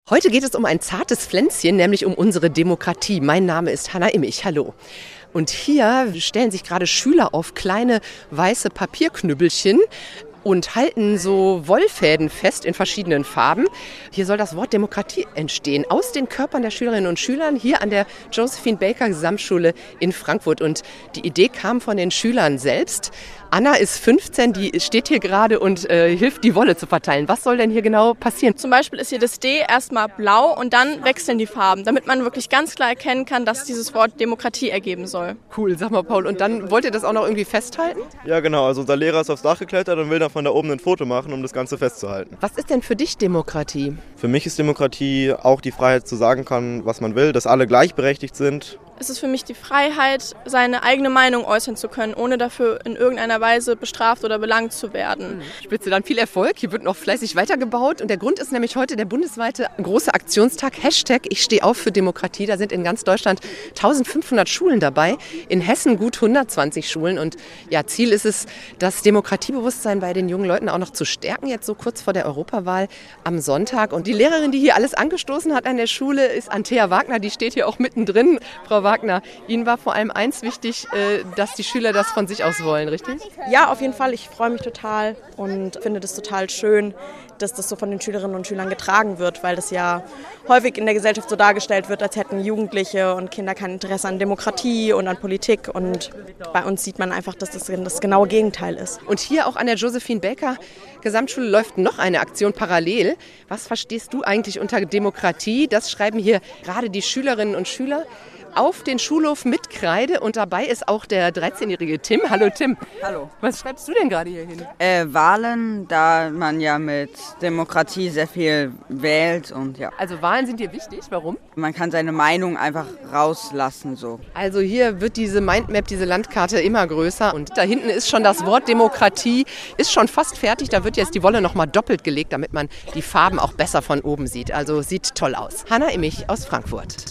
Heute geht es um ein zartes Pflänzchen, nämlich um unsere Demokratie. Mein Name ist Hanna Immich. Hallo. Und hier stellen sich gerade Schüler auf kleine weiße Papierknüppelchen und halten so Wollfäden fest in verschiedenen Farben. Hier soll das Wort Demokratie entstehen, aus den Körpern der Schülerinnen und Schülern hier an der Josephine Baker Gesamtschule in Frankfurt. Und die Idee kam von den Schülern selbst. Anna ist 15, die steht hier gerade und hilft, die Wolle zu verteilen. Was soll denn hier genau passieren? Zum Beispiel ist hier das D erstmal blau und dann wechseln die Farben, damit man wirklich ganz klar erkennen kann, dass dieses Wort Demokratie ergeben soll. Cool, sag mal Paul. Und dann wollt ihr das auch noch irgendwie festhalten? Ja genau, also unser Lehrer ist aufs Dach geklettert und will dann von da oben ein Foto machen, um das Ganze festzuhalten. Was ist denn für dich Demokratie? Für mich ist Demokratie auch die Freiheit zu sagen kann, was man will, dass alle gleichberechtigt sind. Es ist für mich die Freiheit, seine eigene Meinung äußern zu können, ohne dafür in irgendeiner Weise bestraft oder belangt zu werden. Ich wünsche dann viel Erfolg. Hier wird noch fleißig weitergebaut. Und der Grund ist nämlich heute der bundesweite große Aktionstag. #Ich stehe auf für Demokratie. Da sind in ganz Deutschland 1500 Schulen dabei. In Hessen gut 120 Schulen. Und ja, Ziel ist es, das Demokratiebewusstsein bei den jungen Leuten auch noch zu stärken. Jetzt so kurz vor der Europawahl am Sonntag. Und die Lehrerin, die hier alles angestoßen hat an der Schule, ist Antea Wagner. Die steht hier auch mittendrin. Frau Wagner, Ihnen war vor allem eins wichtig, dass die Schüler das von sich aus wollen, richtig? Ja, auf jeden Fall. Ich freue mich total und finde das total schön, dass das so von den Schülerinnen und Schülern getragen wird, weil das ja häufig in der Gesellschaft so dargestellt wird, als hätten Jugendliche und Kinder kein Interesse an Demokratie und an Politik. Und bei uns sieht man einfach, dass das genaue Gegenteil ist. Und hier auch an der Josephine Baker Gesamtschule läuft noch eine Aktion parallel. Was verstehst du eigentlich unter Demokratie? Das schreiben hier gerade die Schülerinnen und Schüler auf den Schulhof mit Kreide und dabei ist auch der 13-jährige Tim. Hallo Tim. Hallo. Was schreibst du denn gerade hier hin? Wahlen, da man ja mit Demokratie sehr viel wählt und ja. Also Wahlen sind dir wichtig, warum? Man kann seine Meinung einfach rauslassen so. Also hier wird diese Mindmap, diese Landkarte immer größer und da hinten ist schon das Wort Demokratie, ist schon fast fertig. Da wird jetzt die Wolle nochmal doppelt gelegt, damit man die Farben auch besser von oben sieht. Also sieht toll aus. Hanna Immich aus Frankfurt.